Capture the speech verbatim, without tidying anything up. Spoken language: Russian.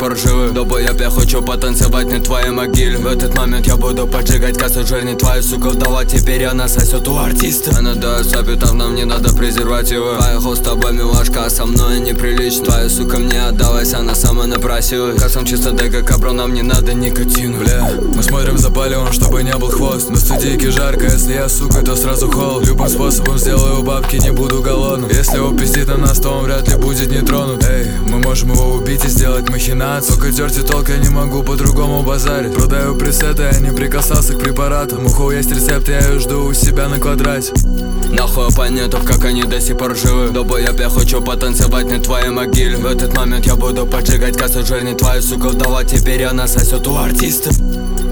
пор живы. Долбоеб, я хочу потанцевать на твоей могиле. В этот момент я буду поджигать кассу жирней. Твою суку вдова, теперь она сосет у артиста. Она дает сапитов, нам не надо презервативы. Поехал с тобой, милашка, а со мной неприлично. Твоя сука мне отдалась, она сама напросилась. Кассам чисто дай как кабро, нам не надо никотину. Бля, мы смотрим за палевом, чтобы не был хвост. На студийке жарко, если я сука, то сразу холод. Любым способом сделаю бабки, не буду голодным. Если он пиздит на нас, то он вряд ли будет не тронут. Эй, мы можем его убить и сделать махинацию. Только терти толка не могу по-другому базарить. Продаю пресеты, я не прикасался к препаратам. У кого есть рецепт, я ее жду у себя на квадрате. Нахуй оппонентов, как они до сих пор живы. Долбоеб, я хочу потанцевать на твоей могиле. В этот момент я буду поджигать кассу жирней. Твою суку вдова, теперь она сосет у артиста.